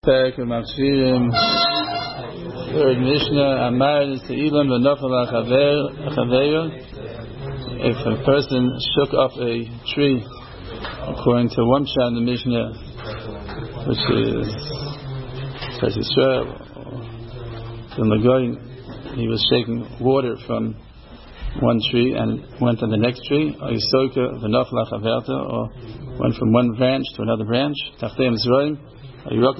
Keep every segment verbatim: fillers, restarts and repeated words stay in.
Third Mishnah, Amar Se'ilam v'Nafal Chaver. If a person shook off a tree, according to one shot in the Mishnah, which is says Yisrael, the Magoyin, he was shaking water from one tree and went on the next tree, or Yisoka v'Nafal Chaverta, or went from one branch to another branch, Tachteim Zroim. And it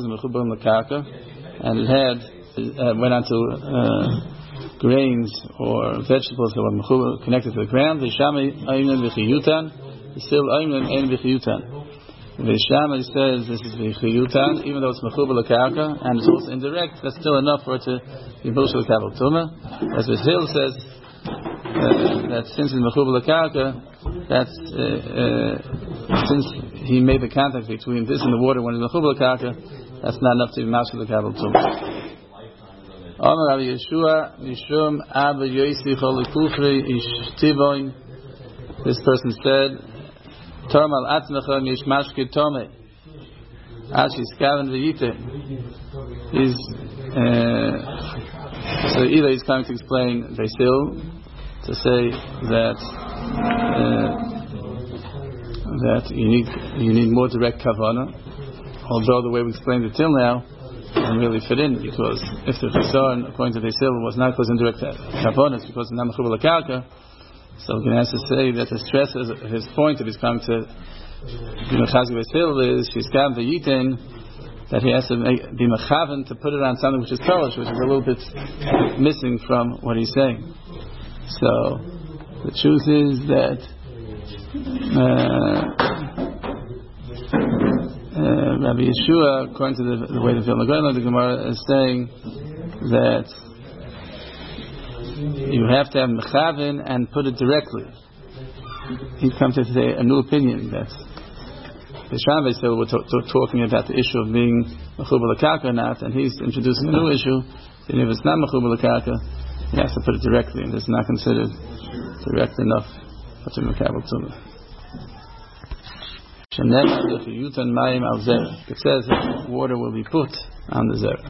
had uh, went onto uh, grains or vegetables that were connected to the ground. The Shammai Ayman v'chiyutan, still Ayman Ein v'chiyutan. The Shammai says this is v'chiyutan, even though it's mechubal l'karka and it's also indirect. That's still enough for it to be bushel l'kabel tuma. As the Hill says uh, that since it's mechubal l'karka, that's uh, uh, since he made the contact between this and the water when it's mechubal l'karka, that's not enough to be mashal l'kabel tuma. Amar Rabbi Yeshua Mishum Abba Yosi Chol Kufri Ish Tiboin. This person said, Tormal Atzmecha Mish Mashke Tome Ashi Skaven V'yite. He's uh, so either he's coming to explain Beisil to say that uh, that you need you need more direct kavanah, although the way we explained it till now doesn't really fit in, because if the Chisaron, according to Beisil, was not because indirect kavanah, it's because of Namachubal Akarka, so we can have to say that the stress of his point that he's coming to Mechazi Beisil is she's Skaven V'yitin, that he has to make, be mechaven to put it on something which is Polish, which is a little bit missing from what he's saying. So the truth is that uh, uh, Rabbi Yeshua, according to the, the way the Vilna Gaon, the Gemara is saying that you have to have mechaven and put it directly. He comes to say a new opinion that the Shammai still were to- to- talking about the issue of being mechubal l'karka or not, and he's introducing a new issue. And if it's not mechubal l'karka, you have to put it directly, and it's not considered direct enough for the mekabel tumah. It says that water will be put on the zera.